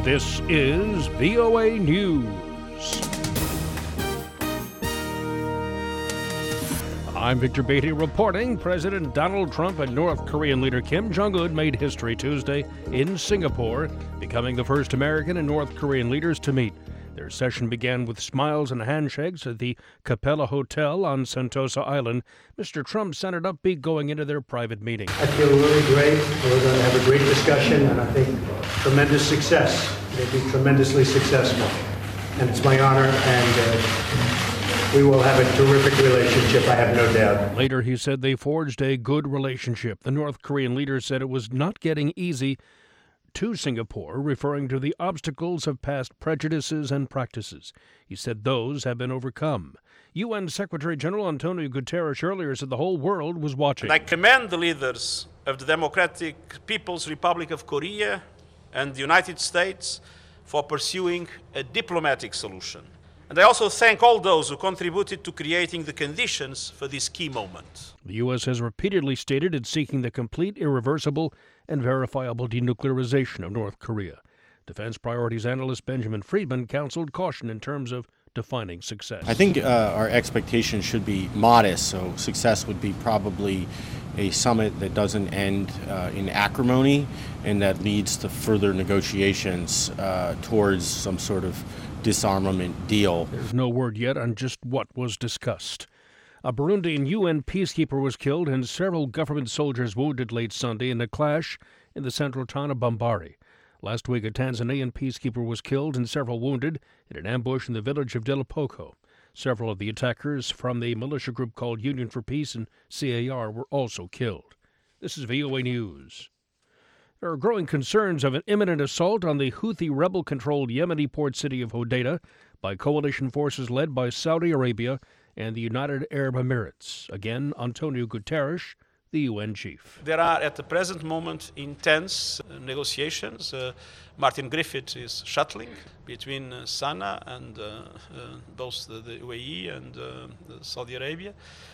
This is VOA News. I'm Victor Beatty reporting President Donald Trump and North Korean leader Kim Jong-un made history Tuesday in Singapore, becoming the first American and North Korean leaders to meet. Their session began with smiles and handshakes at the Capella Hotel on Sentosa Island. Mr. Trump sounded upbeat going into their private meeting. I feel really great. We're going to have a great discussion, and I think tremendous success. They'll be tremendously successful. And it's my honor, and we will have a terrific relationship, I have no doubt. Later, he said they forged a good relationship. The North Korean leader said it was not getting easy to Singapore, referring to the obstacles of past prejudices and practices. He said those have been overcome. UN Secretary General Antonio Guterres earlier said the whole world was watching. I commend the leaders of the Democratic People's Republic of Korea and the United States for pursuing a diplomatic solution. And I also thank all those who contributed to creating the conditions for this key moment. The U.S. has repeatedly stated it's seeking the complete, irreversible, and verifiable denuclearization of North Korea. Defense priorities analyst Benjamin Friedman counseled caution in terms of defining success. I think our expectations should be modest, so success would be probably a summit that doesn't end in acrimony and that leads to further negotiations towards some sort of disarmament deal. There's no word yet on just what was discussed. A Burundian UN peacekeeper was killed and several government soldiers wounded late Sunday in a clash in the central town of Bambari. Last week, a Tanzanian peacekeeper was killed and several wounded in an ambush in the village of Delapoko. Several of the attackers from the militia group called Union for Peace and CAR were also killed. This is VOA News. There are growing concerns of an imminent assault on the Houthi rebel-controlled Yemeni port city of Hodeidah by coalition forces led by Saudi Arabia and the United Arab Emirates. Again, Antonio Guterres, the UN chief. There are, at the present moment, intense negotiations. Martin Griffiths is shuttling between Sana'a and both the UAE and Saudi Arabia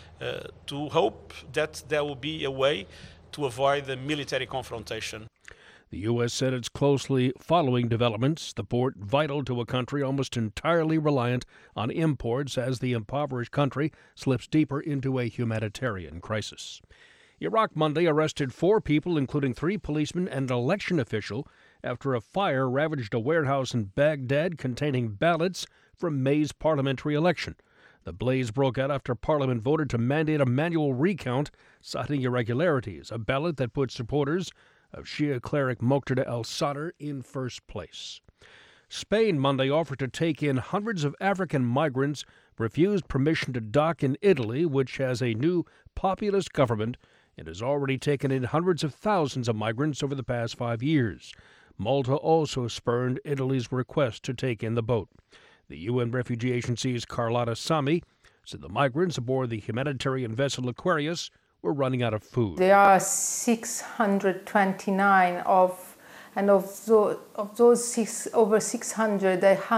to hope that there will be a way to avoid the military confrontation. The U.S. said it's closely following developments, the port vital to a country almost entirely reliant on imports as the impoverished country slips deeper into a humanitarian crisis. Iraq Monday arrested 4 people, including 3 policemen and an election official, after a fire ravaged a warehouse in Baghdad containing ballots from May's parliamentary election. The blaze broke out after Parliament voted to mandate a manual recount, citing irregularities, a ballot that put supporters of Shia cleric Muqtada al-Sadr in first place. Spain Monday offered to take in hundreds of African migrants, refused permission to dock in Italy, which has a new populist government and has already taken in hundreds of thousands of migrants over the past 5 years. Malta also spurned Italy's request to take in the boat. The UN Refugee Agency's Carlotta Sami said the migrants aboard the humanitarian vessel Aquarius were running out of food. There are 629 of those over 600,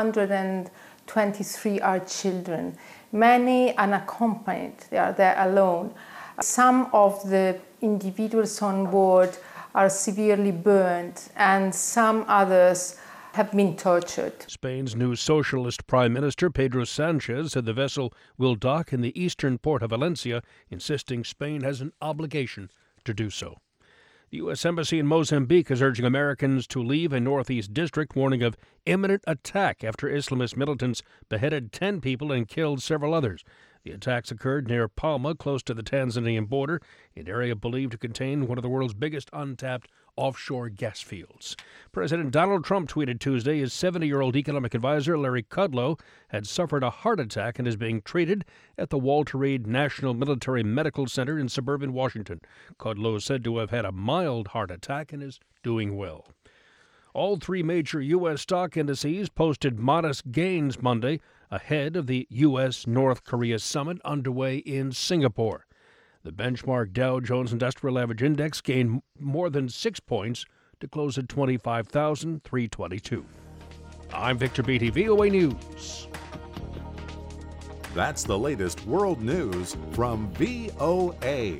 123 are children. Many unaccompanied, they are there alone. Some of the individuals on board are severely burned, and some others have been tortured. Spain's new socialist Prime Minister Pedro Sanchez said the vessel will dock in the eastern port of Valencia, insisting Spain has an obligation to do so. The U.S. Embassy in Mozambique is urging Americans to leave a northeast district, warning of imminent attack after Islamist militants beheaded 10 people and killed several others. The attacks occurred near Palma, close to the Tanzanian border, an area believed to contain one of the world's biggest untapped offshore gas fields. President Donald Trump tweeted Tuesday his 70-year-old economic advisor, Larry Kudlow, had suffered a heart attack and is being treated at the Walter Reed National Military Medical Center in suburban Washington. Kudlow is said to have had a mild heart attack and is doing well. All 3 major U.S. stock indices posted modest gains Monday ahead of the U.S.-North Korea summit underway in Singapore. The benchmark Dow Jones Industrial Average Index gained more than 6 points to close at 25,322. I'm Victor Beatty, VOA News. That's the latest world news from VOA.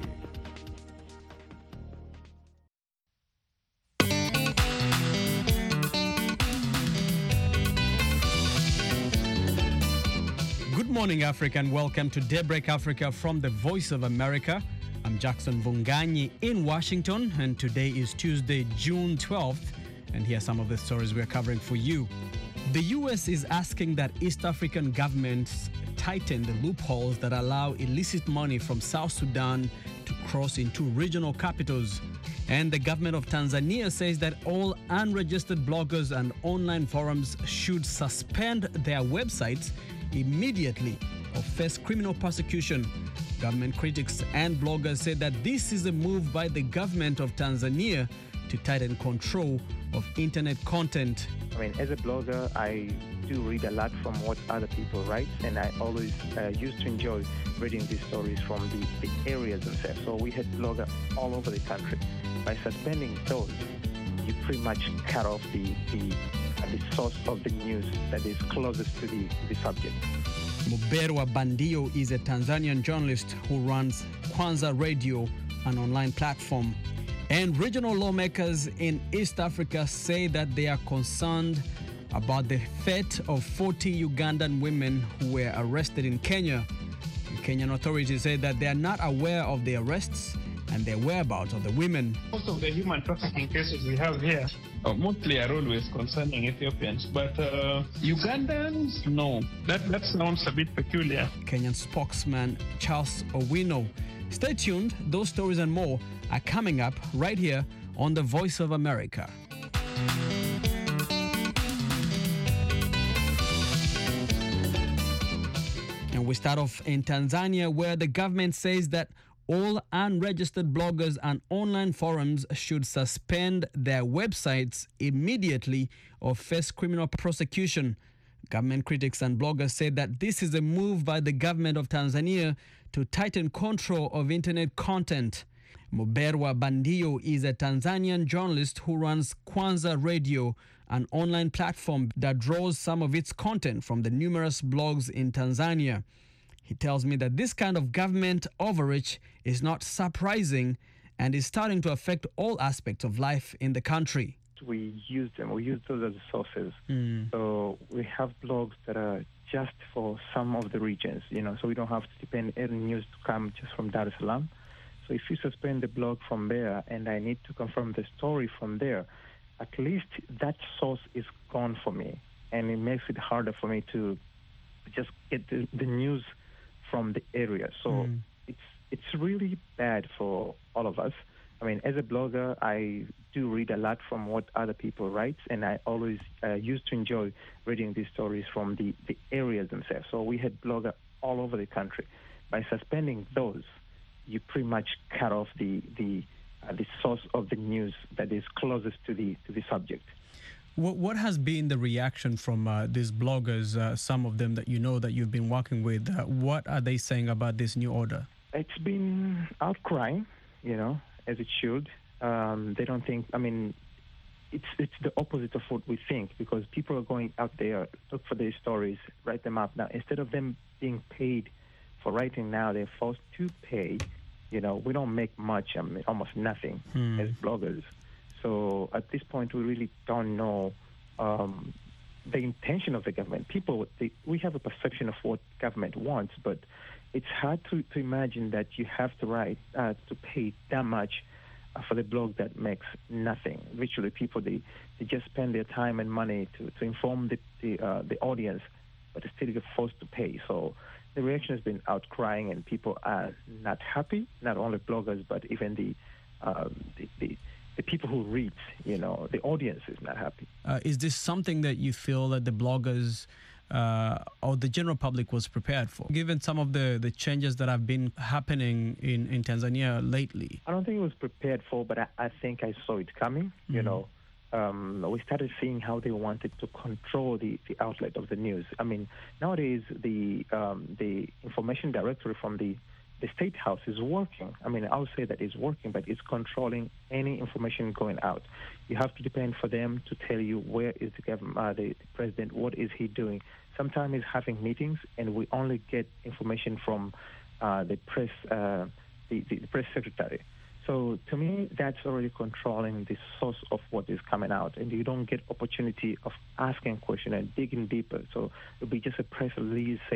morning, Africa, and welcome to Daybreak Africa from the Voice of America. I'm Jackson Vunganyi in Washington, and today is Tuesday, June 12th, and here are some of the stories we're covering for you. The U.S. is asking that East African governments tighten the loopholes that allow illicit money from South Sudan to cross into regional capitals. And the government of Tanzania says that all unregistered bloggers and online forums should suspend their websites immediately or face criminal prosecution. Government critics and bloggers say that this is a move by the government of Tanzania to tighten control of internet content. I mean, as a blogger, I do read a lot from what other people write, and I always used to enjoy reading these stories from the areas themselves. So we had bloggers all over the country. By suspending those, you pretty much cut off the source of the news that is closest to the subject. Muberwa Bandio is a Tanzanian journalist who runs Kwanza Radio, an online platform. And regional lawmakers in East Africa say that they are concerned about the fate of 40 Ugandan women who were arrested in Kenya. The Kenyan authorities say that they are not aware of the arrests and the whereabouts of the women. Most of the human trafficking cases we have here mostly are always concerning Ethiopians, but Ugandans, no. That sounds a bit peculiar. Kenyan spokesman Charles Owino. Stay tuned. Those stories and more are coming up right here on The Voice of America. And we start off in Tanzania, where the government says that all unregistered bloggers and online forums should suspend their websites immediately or face criminal prosecution. Government critics and bloggers say that this is a move by the government of Tanzania to tighten control of internet content. Muberwa Bandio is a Tanzanian journalist who runs Kwanza Radio, an online platform that draws some of its content from the numerous blogs in Tanzania. He tells me that this kind of government overreach is not surprising and is starting to affect all aspects of life in the country. We use them. We use those as sources. So we have blogs that are just for some of the regions, so we don't have to depend any news to come just from Dar es Salaam. So if you suspend the blog from there and I need to confirm the story from there, at least that source is gone for me, and it makes it harder for me to just get the news from the area. So it's really bad for all of us. I mean, as a blogger, I do read a lot from what other people write, and I always used to enjoy reading these stories from the areas themselves. So we had bloggers all over the country. By suspending those, you pretty much cut off the source of the news that is closest to the subject. What has been the reaction from these bloggers, some of them that that you've been working with? What are they saying about this new order? It's been outcrying, as it should. They don't think, it's the opposite of what we think, because people are going out there, look for their stories, write them up. Now, instead of them being paid for writing now, they're forced to pay. We don't make much, almost nothing as bloggers. So at this point, we really don't know the intention of the government. We have a perception of what government wants, but it's hard to imagine that you have to write, to pay that much for the blog that makes nothing. Virtually, people, they just spend their time and money to inform the audience, but they still get forced to pay. So the reaction has been outcrying, and people are not happy, not only bloggers, but even the people who read, the audience is not happy. Is this something that you feel that the bloggers or the general public was prepared for, given some of the changes that have been happening in Tanzania lately? I don't think it was prepared for, but I think I saw it coming. We started seeing how they wanted to control the outlet of the news. Nowadays, the information directory from the State House is working. I'll say that it's working, but it's controlling any information going out. You have to depend for them to tell you where is the government, the president, what is he doing. Sometimes he's having meetings, and we only get information from the press secretary. So to me, that's already controlling the source of what is coming out, and you don't get opportunity of asking questions and digging deeper. So it'll be just a press release, say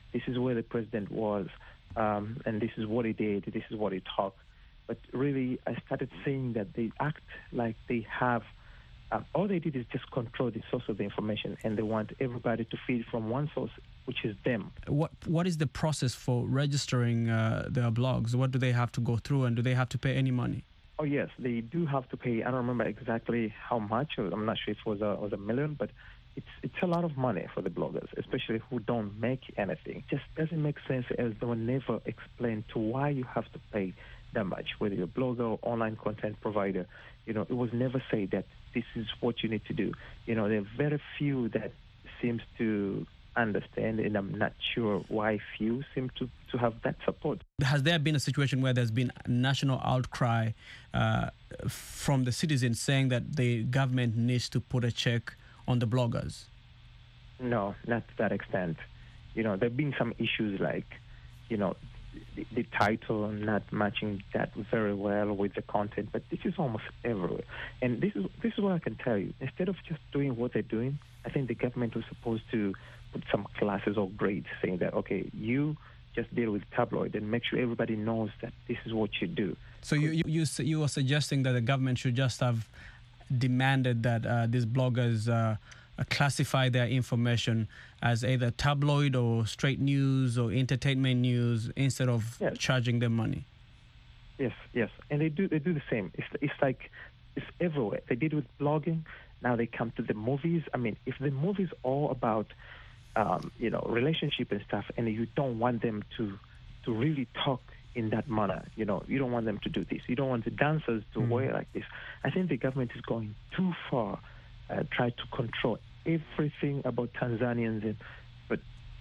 this is where the president was, and this is what he did, this is what he talked. But really, I started seeing that they act like they have, all they did is just control the source of the information, and they want everybody to feed from one source, which is them. What is the process for registering their blogs? What do they have to go through, and do they have to pay any money? Oh, yes, they do have to pay. I don't remember exactly how much. I'm not sure if it was a million, but it's a lot of money for the bloggers, especially who don't make anything. It just doesn't make sense, as they will never explain to why you have to pay that much, whether you're a blogger or online content provider. It was never said that this is what you need to do. There are very few that seems to understand, and I'm not sure why few seem to have that support. Has there been a situation where there's been a national outcry from the citizens saying that the government needs to put a check on the bloggers? No, not to that extent. There have been some issues like, the title not matching that very well with the content, but this is almost everywhere. And this is what I can tell you. Instead of just doing what they're doing, I think the government was supposed to put some classes or grades saying that, okay, you just deal with tabloid and make sure everybody knows that this is what you do. So you were suggesting that the government should just have demanded that these bloggers classify their information as either tabloid or straight news or entertainment news instead of charging them money. Yes, and they do the same. It's like it's everywhere. They did with blogging. Now they come to the movies. I mean, if the movie's all about relationship and stuff, and you don't want them to really talk in that manner, you don't want them to do this. You don't want the dancers to wear like this. I think the government is going too far, try to control everything about Tanzanians, but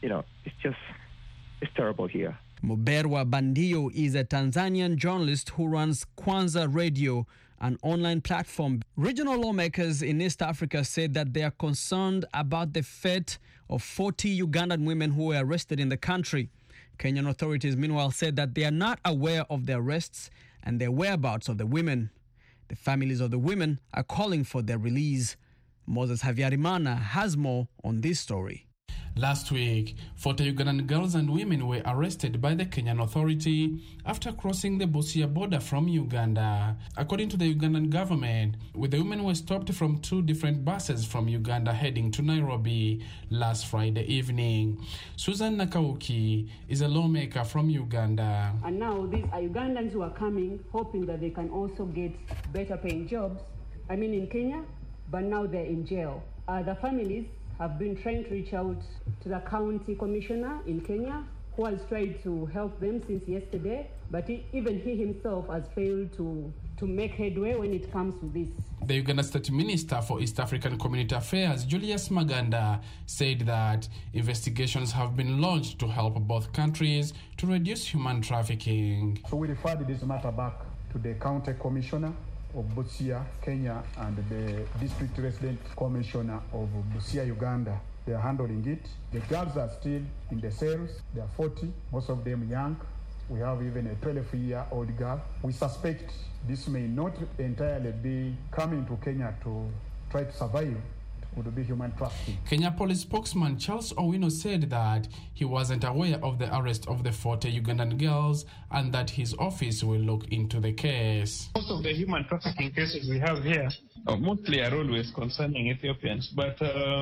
it's terrible here. Muberwa Bandio is a Tanzanian journalist who runs Kwanza Radio, an online platform. Regional lawmakers in East Africa said that they are concerned about the fate of 40 Ugandan women who were arrested in the country. Kenyan authorities, meanwhile, said that they are not aware of the arrests and the whereabouts of the women. The families of the women are calling for their release. Moses Havyarimana has more on this story. Last week, 40 Ugandan girls and women were arrested by the Kenyan Authority after crossing the Busia border from Uganda. According to the Ugandan government, the women were stopped from 2 different buses from Uganda heading to Nairobi last Friday evening. Susan Nakauki is a lawmaker from Uganda. And now these are Ugandans who are coming, hoping that they can also get better paying jobs, in Kenya, but now they're in jail. The families have been trying to reach out to the county commissioner in Kenya, who has tried to help them since yesterday, but even he himself has failed to make headway when it comes to this. The Uganda State Minister for East African Community Affairs, Julius Maganda, said that investigations have been launched to help both countries to reduce human trafficking. So we referred this matter back to the county commissioner of Busia, Kenya, and the district resident commissioner of Busia, Uganda. They are handling it. The girls are still in the cells. They are 40, most of them young. We have even a 12-year-old girl. We suspect this may not entirely be coming to Kenya to try to survive. Would be human trafficking. Kenya Police spokesman Charles Owino said that he wasn't aware of the arrest of the 40 Ugandan girls and that his office will look into the case. Most of the human trafficking cases we have here mostly are always concerning Ethiopians, but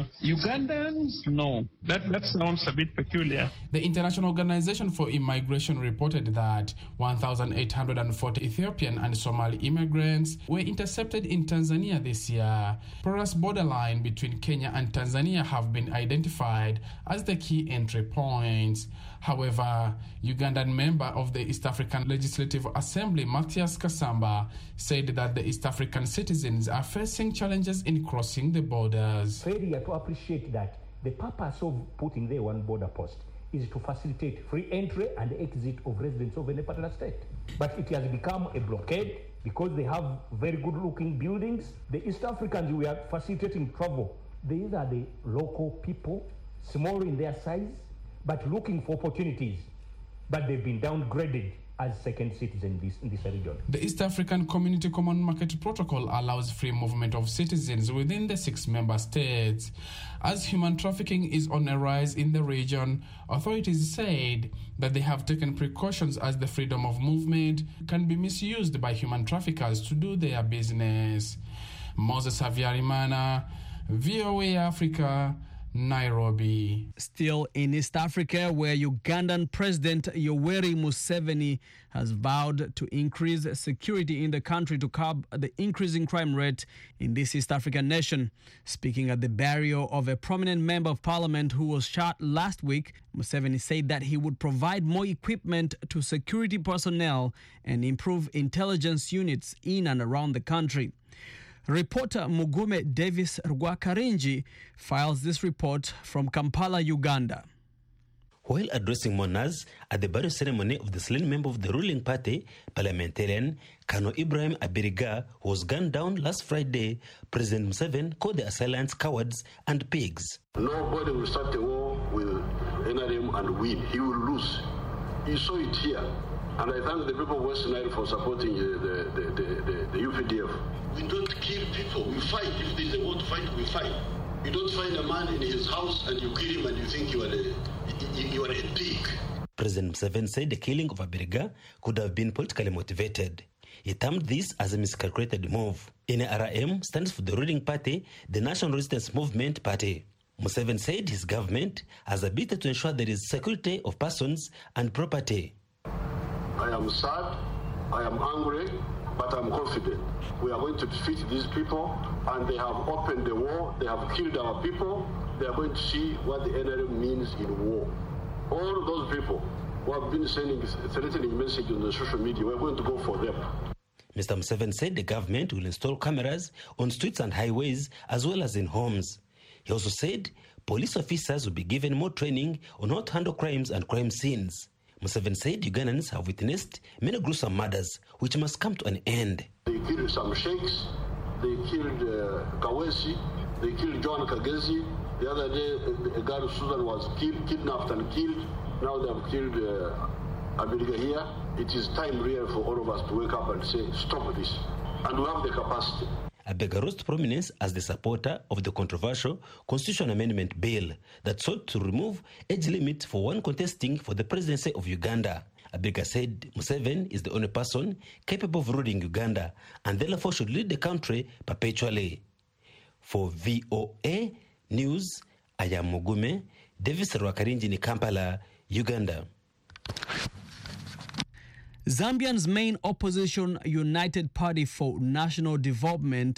Ugandans, no. That sounds a bit peculiar. The International Organization for Immigration reported that 1,840 Ethiopian and Somali immigrants were intercepted in Tanzania this year. Porous borderline between Kenya and Tanzania have been identified as the key entry points. However, Ugandan member of the East African Legislative Assembly, Matthias Kasamba, said that the East African citizens are facing challenges in crossing the borders. Failure to appreciate that the purpose of putting there one border post is to facilitate free entry and exit of residents of any particular state. But it has become a blockade because they have very good-looking buildings. The East Africans we are facilitating travel. These are the local people, small in their size, but looking for opportunities. But they've been downgraded as second citizens in this region. The East African Community Common Market Protocol allows free movement of citizens within the 6 member states. As human trafficking is on a rise in the region, authorities said that they have taken precautions as the freedom of movement can be misused by human traffickers to do their business. Moses Havyarimana, VOA Africa, Nairobi. Still in East Africa, where Ugandan President Yoweri Museveni has vowed to increase security in the country to curb the increasing crime rate in this East African nation. Speaking at the burial of a prominent member of parliament who was shot last week, Museveni said that he would provide more equipment to security personnel and improve intelligence units in and around the country. Reporter Mugume Davis Rwakarinji files this report from Kampala, Uganda. While addressing mourners at the burial ceremony of the slain member of the ruling party, parliamentarian Kano Ibrahim Abiriga, who was gunned down last Friday, President Museveni called the assailants cowards and pigs. Nobody will start a war with NRM and win. He will lose. You saw it here. And I thank the people of West Nile for supporting the UPDF. We don't kill people, we fight. If there's a war to fight, we fight. You don't find a man in his house and you kill him and you think you are a pig. President Museveni said the killing of Abiriga could have been politically motivated. He termed this as a miscalculated move. NRM stands for the ruling party, the National Resistance Movement Party. Museveni said his government has a bid to ensure there is security of persons and property. I am sad, I am angry, but I'm confident. We are going to defeat these people, and they have opened the war, they have killed our people, they are going to see what the NRM means in war. All of those people who have been sending threatening messages on the social media, we're going to go for them. Mr. Museveni said the government will install cameras on streets and highways as well as in homes. He also said police officers will be given more training on how to handle crimes and crime scenes. Museveni said Ugandans have witnessed many gruesome murders which must come to an end. They killed some sheikhs, they killed Kawesi, they killed John Kagezi. The other day, a girl Susan was kidnapped and killed. Now they have killed Abiriga here. It is time really for all of us to wake up and say, stop this. And we have the capacity. Abiriga rose to prominence as the supporter of the controversial Constitution Amendment Bill that sought to remove age limit for one contesting for the presidency of Uganda. Abiriga said Museveni is the only person capable of ruling Uganda and therefore should lead the country perpetually. For VOA News, I am Mugume Davis Rwakarinji in Kampala, Uganda. Zambia's main opposition United Party for National Development,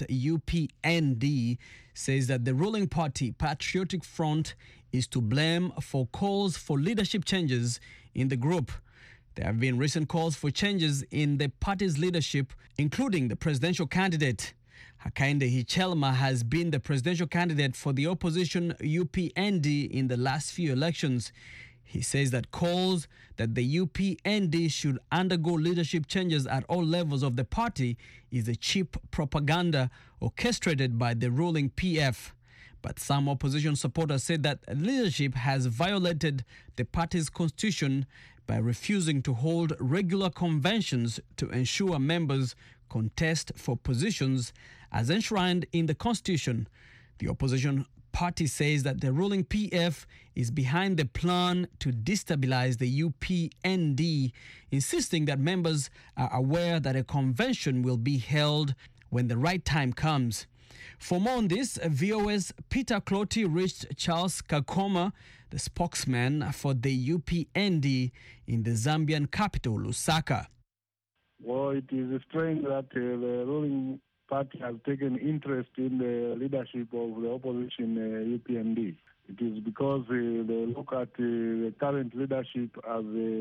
UPND, says that the ruling party, Patriotic Front, is to blame for calls for leadership changes in the group. There have been recent calls for changes in the party's leadership, including the presidential candidate. Hakainde Hichilema has been the presidential candidate for the opposition UPND in the last few elections. He says that calls that the UPND should undergo leadership changes at all levels of the party is a cheap propaganda orchestrated by the ruling PF. But some opposition supporters said that leadership has violated the party's constitution by refusing to hold regular conventions to ensure members contest for positions as enshrined in the constitution. The opposition party says that the ruling PF is behind the plan to destabilize the UPND, insisting that members are aware that a convention will be held when the right time comes. For more on this, VOA's Peter Clotty reached Charles Kakoma, the spokesman for the UPND in the Zambian capital, Lusaka. Well, it is strange that the ruling party has taken interest in the leadership of the opposition UPND. It is because they look at the current leadership as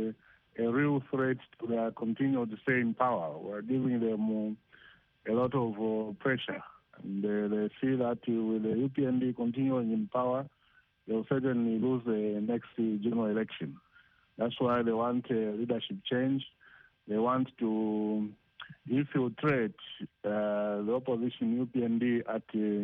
a real threat to their continued stay in power. We're giving them a lot of pressure. And they see that with the UPND continuing in power, they'll certainly lose the next general election. That's why they want leadership change. They want to infiltrate the opposition UPND at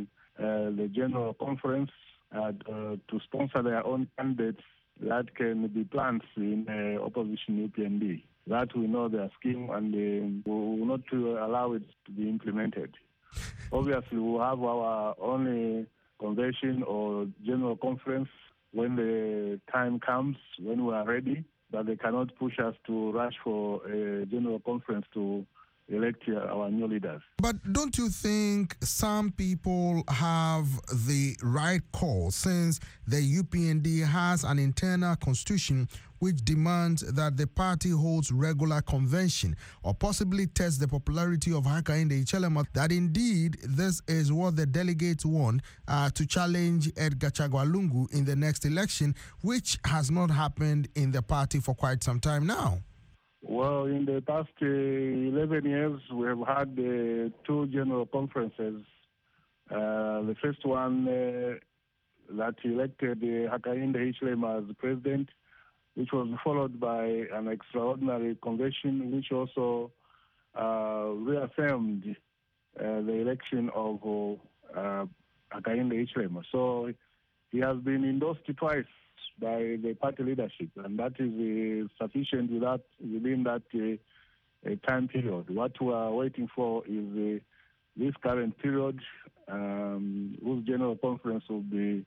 the general conference to sponsor their own candidates that can be plants in opposition UPND. That we know their scheme, and we will not allow it to be implemented. Obviously, we will have our own convention or general conference when the time comes, when we are ready, but they cannot push us to rush for a general conference to elect our new leaders. But don't you think some people have the right call, since the UPND has an internal constitution which demands that the party holds regular convention or possibly test the popularity of Hakainde Hichilema, that indeed this is what the delegates want to challenge Edgar Chagwa Lungu in the next election, which has not happened in the party for quite some time now? Well, in the past 11 years, we have had 2 general conferences. The first one that elected Hakainde Hichilema as president, which was followed by an extraordinary convention, which also reaffirmed the election of Hakainde Hichilema. So he has been endorsed twice by the party leadership, and that is sufficient within that time period. What we are waiting for is this current period, whose general conference will be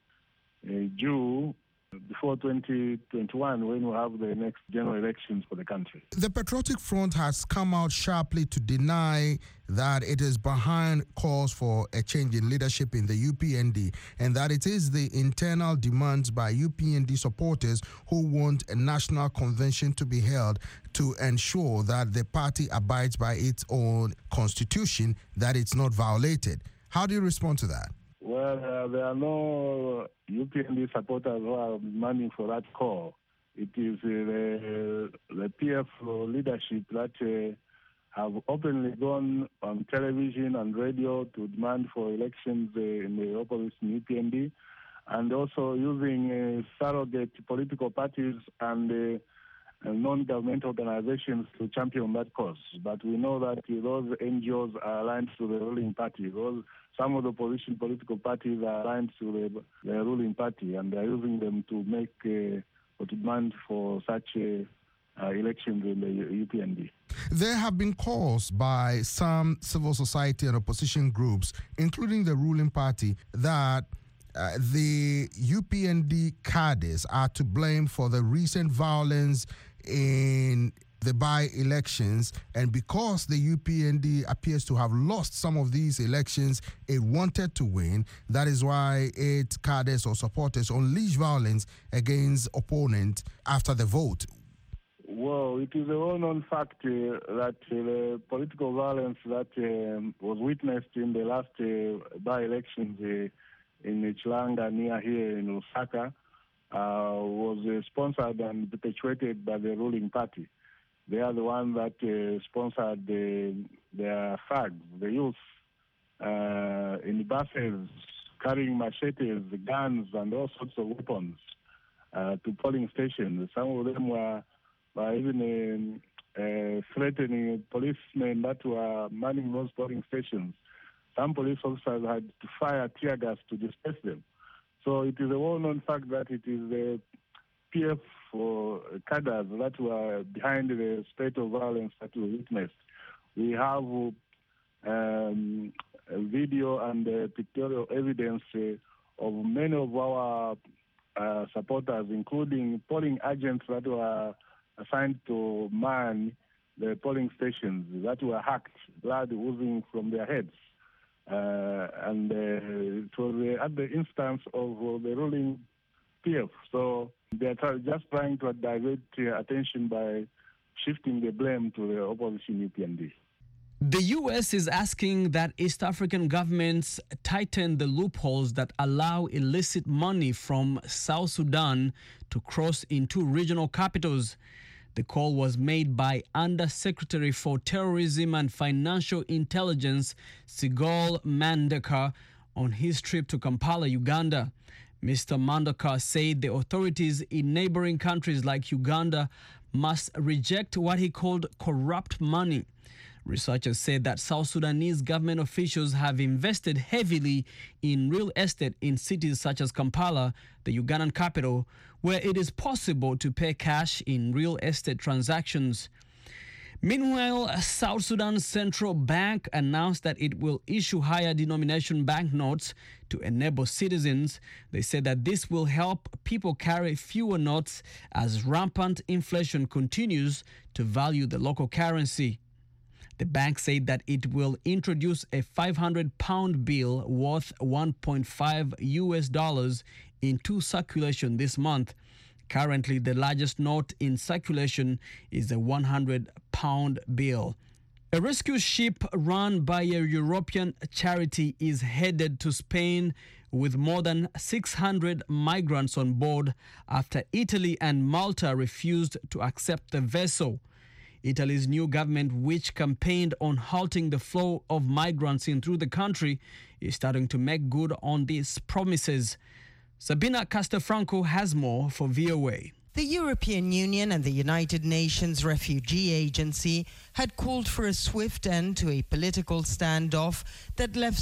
due before 2021, when we have the next general elections for the country. The Patriotic Front has come out sharply to deny that it is behind calls for a change in leadership in the UPND, and that it is the internal demands by UPND supporters who want a national convention to be held to ensure that the party abides by its own constitution, that it's not violated. How do you respond to that? Well, there are no UPND supporters who are demanding for that call. It is the PF leadership that have openly gone on television and radio to demand for elections in the opposition UPND, and also using surrogate political parties and non-government organizations to champion that cause. But we know that those NGOs are aligned to the ruling party. Some of the opposition political parties are aligned to the ruling party, and they are using them to make or to demand for such elections in the UPND. There have been calls by some civil society and opposition groups, including the ruling party, that the UPND cadres are to blame for the recent violence in the by-elections, and because the UPND appears to have lost some of these elections it wanted to win, that is why its cadres or supporters unleash violence against opponents after the vote. Well, it is a well-known fact that the political violence that was witnessed in the last by-elections in Chilanga near here in Lusaka was sponsored and perpetuated by the ruling party. They are the one that sponsored their thugs, the youth, in buses, carrying machetes, guns, and all sorts of weapons to polling stations. Some of them were even threatening policemen that were manning those polling stations. Some police officers had to fire tear gas to disperse them. So it is a well-known fact that it is the PF cadres that were behind the spate of violence that we witnessed. We have video and pictorial evidence of many of our supporters, including polling agents that were assigned to man the polling stations, that were hacked, blood oozing from their heads. And it was at the instance of the ruling PF. So they are just trying to divert attention by shifting the blame to the opposition UPND. The U.S. is asking that East African governments tighten the loopholes that allow illicit money from South Sudan to cross into regional capitals. The call was made by Under-Secretary for Terrorism and Financial Intelligence, Sigol Mandeka, on his trip to Kampala, Uganda. Mr. Mandeka said the authorities in neighboring countries like Uganda must reject what he called corrupt money. Researchers said that South Sudanese government officials have invested heavily in real estate in cities such as Kampala, the Ugandan capital, where it is possible to pay cash in real estate transactions. Meanwhile, South Sudan's central bank announced that it will issue higher denomination banknotes to enable citizens. They said that this will help people carry fewer notes as rampant inflation continues to value the local currency. The bank said that it will introduce a 500-pound bill worth $1.5 into circulation this month. Currently, the largest note in circulation is a 100-pound bill. A rescue ship run by a European charity is headed to Spain with more than 600 migrants on board after Italy and Malta refused to accept the vessel. Italy's new government, which campaigned on halting the flow of migrants in through the country, is starting to make good on these promises. Sabina Castelfranco has more for VOA. The European Union and the United Nations Refugee Agency had called for a swift end to a political standoff that left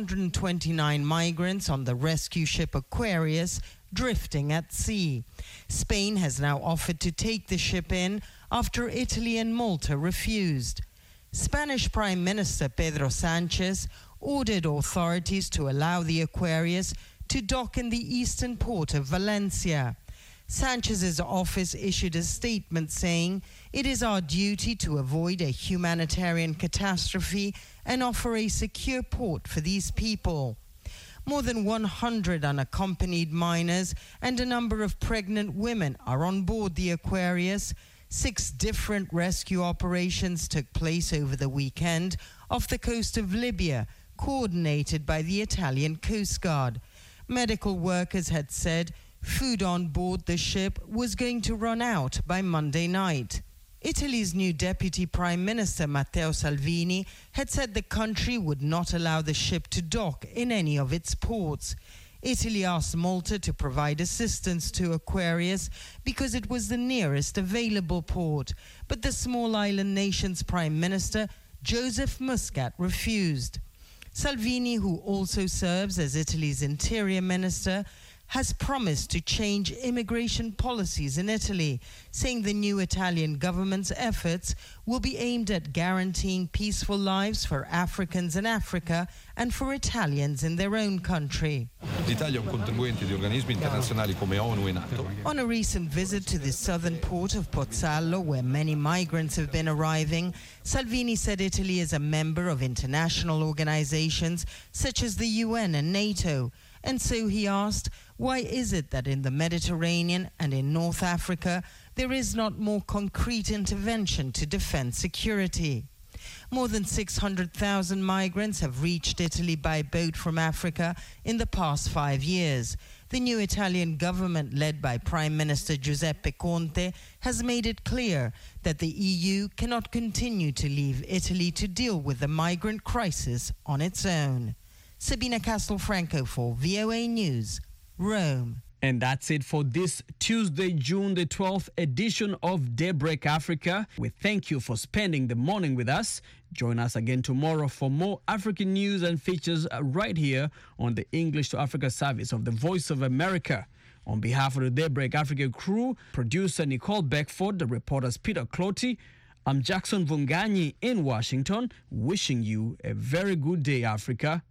629 migrants on the rescue ship Aquarius drifting at sea. Spain has now offered to take the ship in after Italy and Malta refused. Spanish Prime Minister Pedro Sánchez ordered authorities to allow the Aquarius to dock in the eastern port of Valencia. Sanchez's office issued a statement saying, "It is our duty to avoid a humanitarian catastrophe and offer a secure port for these people." More than 100 unaccompanied minors and a number of pregnant women are on board the Aquarius. 6 different rescue operations took place over the weekend off the coast of Libya, coordinated by the Italian Coast Guard. Medical workers had said food on board the ship was going to run out by Monday night. Italy's new Deputy Prime Minister Matteo Salvini had said the country would not allow the ship to dock in any of its ports. Italy asked Malta to provide assistance to Aquarius because it was the nearest available port, but the small island nation's Prime Minister, Joseph Muscat, refused. Salvini, who also serves as Italy's Interior Minister, has promised to change immigration policies in Italy, saying the new Italian government's efforts will be aimed at guaranteeing peaceful lives for Africans in Africa and for Italians in their own country. L'Italia è un contribuente di organismi internazionali come ONU e NATO. On a recent visit to the southern port of Pozzallo, where many migrants have been arriving, Salvini said Italy is a member of international organizations such as the UN and NATO. And so he asked, why is it that in the Mediterranean and in North Africa there is not more concrete intervention to defend security? More than 600,000 migrants have reached Italy by boat from Africa in the past 5 years. The new Italian government, led by Prime Minister Giuseppe Conte, has made it clear that the EU cannot continue to leave Italy to deal with the migrant crisis on its own. Sabina Castelfranco for VOA News, Rome. And that's it for this Tuesday, June the 12th edition of Daybreak Africa. We thank you for spending the morning with us. Join us again tomorrow for more African news and features right here on the English to Africa service of the Voice of America. On behalf of the Daybreak Africa crew, producer Nicole Beckford, the reporters Peter Clotty, I'm Jackson Vunganyi in Washington, wishing you a very good day, Africa.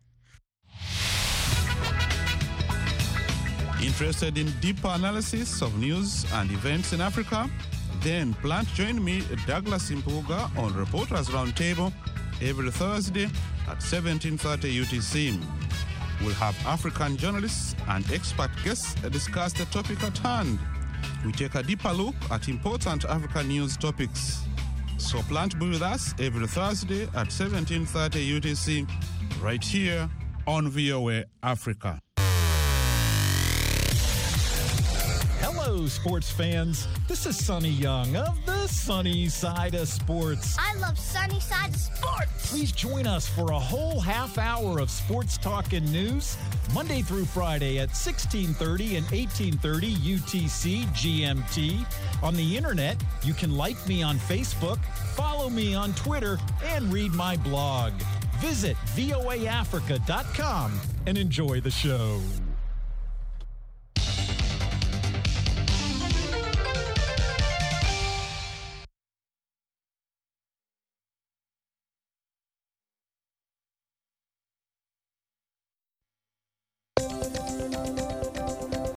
Interested in deeper analysis of news and events in Africa? Then plan to join me, Douglas Impuga, on Reporters Roundtable every Thursday at 17:30 UTC. We'll have African journalists and expert guests discuss the topic at hand. We take a deeper look at important African news topics. So plan to be with us every Thursday at 17:30 UTC, right here on VOA Africa. Hello, sports fans. This is Sonny Young of the Sunny Side of Sports. I love Sunny Side of Sports. Please join us for a whole half hour of sports talk and news, Monday through Friday at 16:30 and 18:30 UTC GMT. On the internet, you can like me on Facebook, follow me on Twitter, and read my blog. Visit voaafrica.com and enjoy the show.